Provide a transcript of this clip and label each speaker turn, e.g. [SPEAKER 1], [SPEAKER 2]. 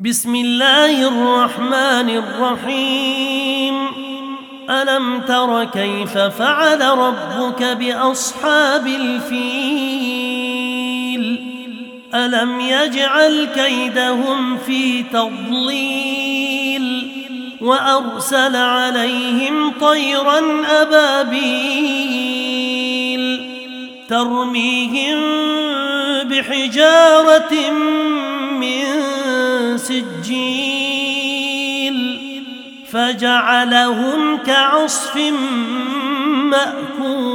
[SPEAKER 1] بسم الله الرحمن الرحيم. ألم تر كيف فعل ربك بأصحاب الفيل؟ ألم يجعل كيدهم في تضليل وأرسل عليهم طيرا أبابيل ترميهم بحجارة من سجيل فجعلهم كعصف مأكول.